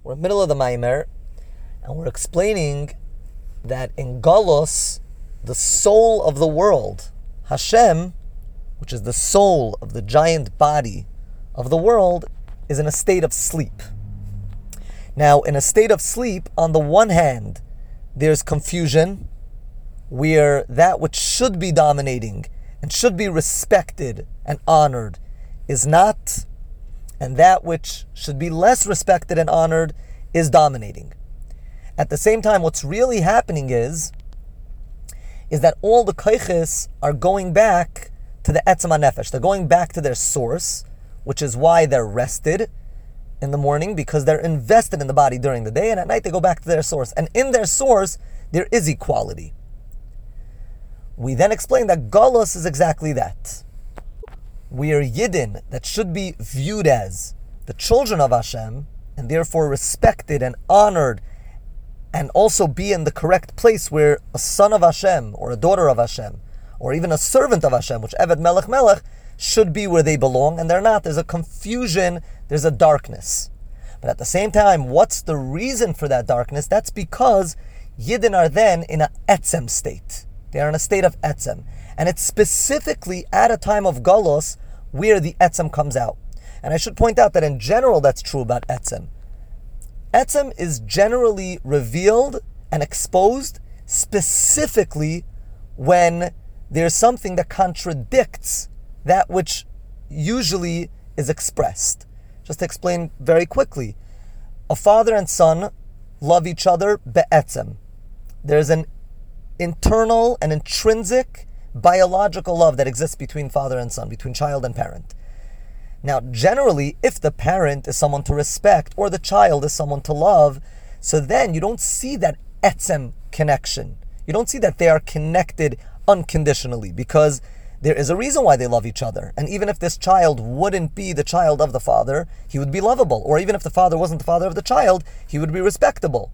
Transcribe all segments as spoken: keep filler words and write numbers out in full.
We're in the middle of the Maimer, and we're explaining that in Galus, the soul of the world, Hashem, which is the soul of the giant body of the world, is in a state of sleep. Now, in a state of sleep, on the one hand, there's confusion, where that which should be dominating and should be respected and honored is not, and that which should be less respected and honored is dominating. At the same time, what's really happening is, is that all the koiches are going back to the etzem hanefesh. They're going back to their source, which is why they're rested in the morning, because they're invested in the body during the day, and at night they go back to their source. And in their source, there is equality. We then explain that Galus is exactly that. We are Yidden that should be viewed as the children of Hashem, and therefore respected and honored, and also be in the correct place where a son of Hashem, or a daughter of Hashem, or even a servant of Hashem, which Eved Melech Melech, should be where they belong, and they're not. There's a confusion, there's a darkness. But at the same time, what's the reason for that darkness? That's because Yidden are then in an etzem state. They are in a state of etzem. And it's specifically at a time of Galus where the etzem comes out. And I should point out that in general that's true about etzem. Etzem is generally revealed and exposed specifically when there's something that contradicts that which usually is expressed. Just to explain very quickly, a father and son love each other be'etzem. There's an internal and intrinsic biological love that exists between father and son, between child and parent. Now, generally, if the parent is someone to respect or the child is someone to love, so then you don't see that etzem connection. You don't see that they are connected unconditionally, because there is a reason why they love each other. And even if this child wouldn't be the child of the father, he would be lovable. Or even if the father wasn't the father of the child, he would be respectable.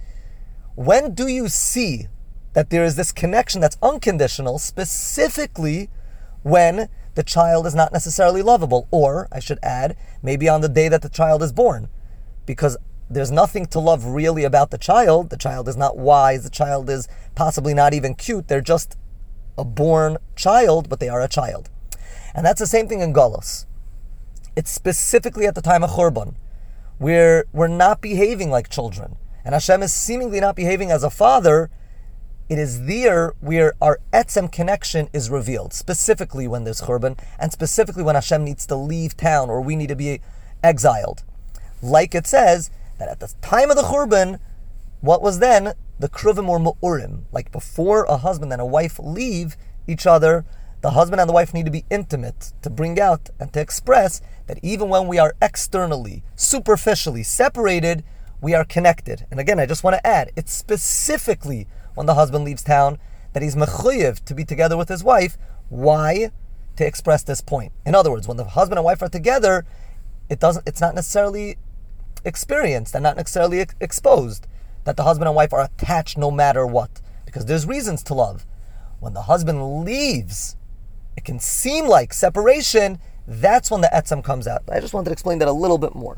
When do you see that there is this connection that's unconditional, specifically when the child is not necessarily lovable? Or, I should add, maybe on the day that the child is born. Because there's nothing to love really about the child. The child is not wise. The child is possibly not even cute. They're just a born child, but they are a child. And that's the same thing in Galus. It's specifically at the time of Churban, where we're not behaving like children. And Hashem is seemingly not behaving as a father. It is there where our etzem connection is revealed, specifically when there's Churban, and specifically when Hashem needs to leave town, or we need to be exiled. Like it says, that at the time of the Churban, what was then? The kruvim or mu'urim. Like before a husband and a wife leave each other, the husband and the wife need to be intimate, to bring out and to express that even when we are externally, superficially separated, we are connected. And again, I just want to add, it's specifically when the husband leaves town that he's mechuyev to be together with his wife. Why? To express this point. In other words, when the husband and wife are together, it doesn't. It's not necessarily experienced and not necessarily ex- exposed that the husband and wife are attached no matter what, because there's reasons to love. When the husband leaves, it can seem like separation. That's when the etzem comes out. I just wanted to explain that a little bit more.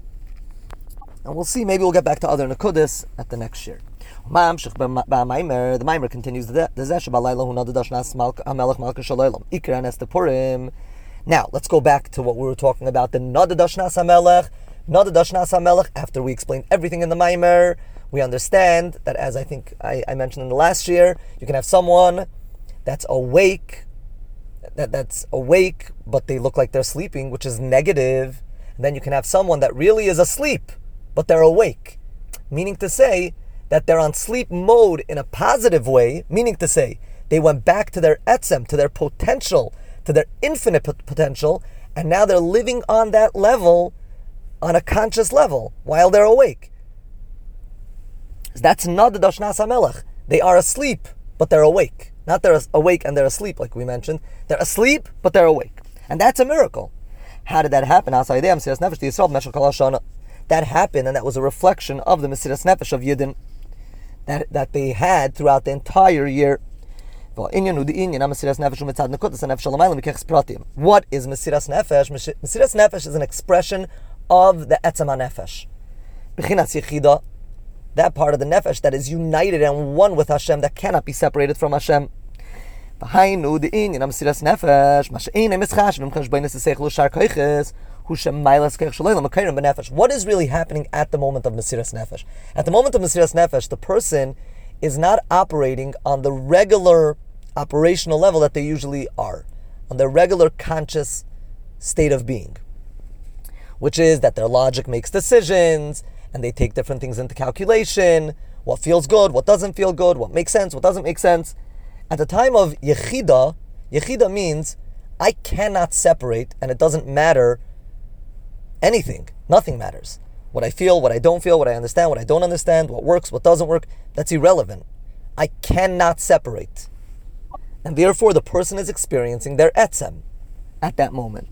And we'll see, maybe we'll get back to other Nekudis at the next year. The Maimer continues the Now, let's go back to what we were talking about, the Nadadashnas HaMelech. Nadadashnas HaMelech, after we explained everything in the Maimer, we understand that, as I think I, I mentioned in the last year, you can have someone that's awake, that, that's awake, but they look like they're sleeping, which is negative. And then you can have someone that really is asleep, but they're awake. Meaning to say that they're on sleep mode in a positive way, meaning to say they went back to their etzem, to their potential, to their infinite potential, and now they're living on that level, on a conscious level, while they're awake. That's not the Dashnas HaMelech. They are asleep, but they're awake. Not they're awake and they're asleep, like we mentioned. They're asleep, but they're awake. And that's a miracle. How did that happen? That happened, and that was a reflection of the Mesiras Nefesh of Yidden that, that they had throughout the entire year. What is Mesiras Nefesh? Mesiras Nefesh is an expression of the Etzem HaNefesh. Bechinas Yechida, that part of the nefesh that is united and one with Hashem, that cannot be separated from Hashem. V'hainu de'in yinam siras nefesh, mash'ein emischash v'mchash b'ainis eseichel shar koiches, hu shem mailas keich shalaylam makayrim b'nefesh. What is really happening at the moment of Mesiras Nefesh? At the moment of Mesiras Nefesh, the person is not operating on the regular operational level that they usually are, on their regular conscious state of being, which is that their logic makes decisions, and they take different things into calculation, what feels good, what doesn't feel good, what makes sense, what doesn't make sense. At the time of Yechida, Yechida means I cannot separate, and it doesn't matter anything. Nothing matters. What I feel, what I don't feel, what I understand, what I don't understand, what works, what doesn't work, that's irrelevant. I cannot separate. And therefore the person is experiencing their etzem at that moment.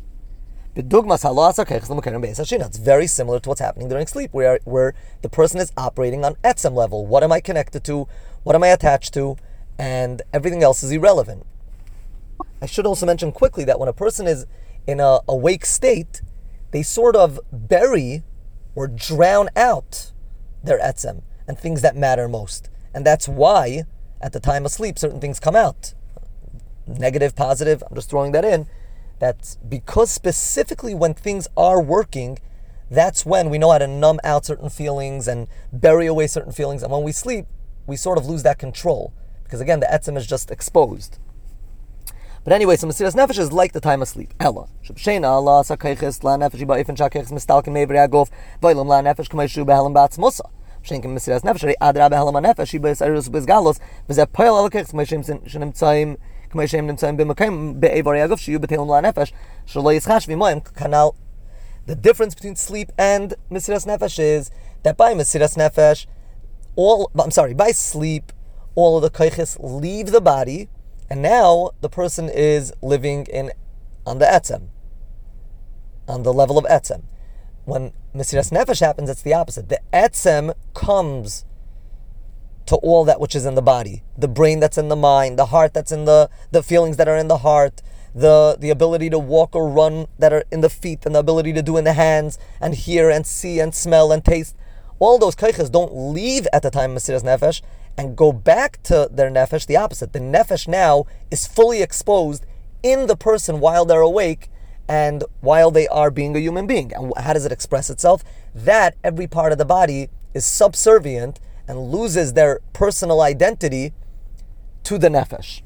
It's very similar to what's happening during sleep, where, where the person is operating on etzem level. What am I connected to? What am I attached to? And everything else is irrelevant. I should also mention quickly that when a person is in a awake state, they sort of bury or drown out their etzem and things that matter most. And that's why, at the time of sleep, certain things come out. Negative, positive, I'm just throwing that in. That's because specifically when things are working, that's when we know how to numb out certain feelings and bury away certain feelings. And when we sleep, we sort of lose that control. Because again, the etzem is just exposed. But anyway, so Mesiras Nefesh is like the time of sleep. Ella. Shebsheina Allah sakayches la nefesh ba ifen shakayches mistalken mevri agov vaylam la nefesh k'mayshu behelam ba'atz musa. Shenkim Mesiras Nefesh rei adra behelam nefesh shiba yisayirus bezgalos v'zeh poyel alakech k'mayshem shenimtzayim k'mayshem nimtzayim b'makayim be'evari agov shiyu betelam la nefesh shelo yischash v'moyim kanal. The difference between sleep and Mesiras Nefesh is that by Mesiras Nefesh, all I'm sorry, by sleep, all of the koiches leave the body. And now the person is living in on the etzem, on the level of etzem. When Mesiras Nefesh happens, it's the opposite. The etzem comes to all that which is in the body, the brain that's in the mind, the heart that's in the the feelings that are in the heart, the the ability to walk or run that are in the feet, and the ability to do in the hands, and hear and see and smell and taste. All those koiches don't leave at the time of Mesiras Nefesh and go back to their nefesh. The opposite. The nefesh now is fully exposed in the person while they're awake and while they are being a human being. And how does it express itself? That every part of the body is subservient and loses their personal identity to the nefesh.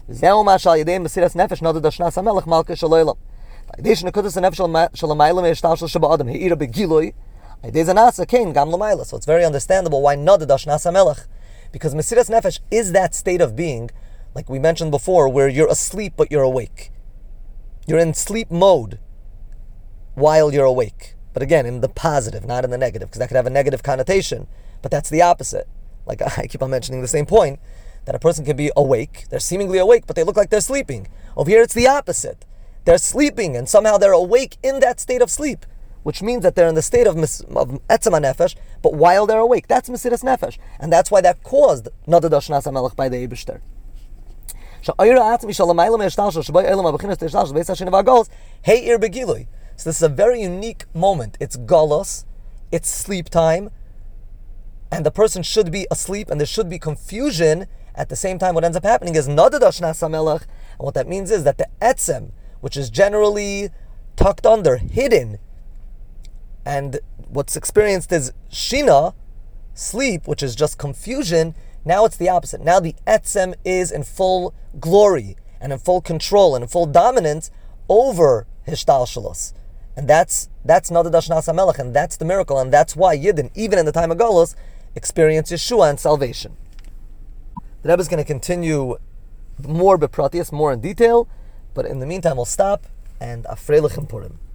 So it's very understandable why Nadadash Nasa Melech. Because Mesiras Nefesh is that state of being, like we mentioned before, where you're asleep but you're awake. You're in sleep mode while you're awake. But again, in the positive, not in the negative, because that could have a negative connotation. But that's the opposite. Like I keep on mentioning the same point, that a person can be awake, they're seemingly awake, but they look like they're sleeping. Over here it's the opposite. They're sleeping and somehow they're awake in that state of sleep, which means that they're in the state of, mis- of etzem nefesh, but while they're awake. That's Mesiras Nefesh. And that's why that caused Nadadash Nasa Melech by the Eibishter. So this is a very unique moment. It's Golos, it's sleep time, and the person should be asleep, and there should be confusion. At the same time, what ends up happening is Nadadash Nasa Melech, and what that means is that the etzem, which is generally tucked under, hidden, and what's experienced is Shina, sleep, which is just confusion. Now it's the opposite. Now the etzem is in full glory and in full control and in full dominance over Hishtalshalos. And that's that's Nadadash Nasa Melech, and that's the miracle, and that's why Yidden, even in the time of Golos, experience Yeshua and salvation. The Rebbe is going to continue more bepratius, more in detail, but in the meantime we'll stop and Afreilichem Purim.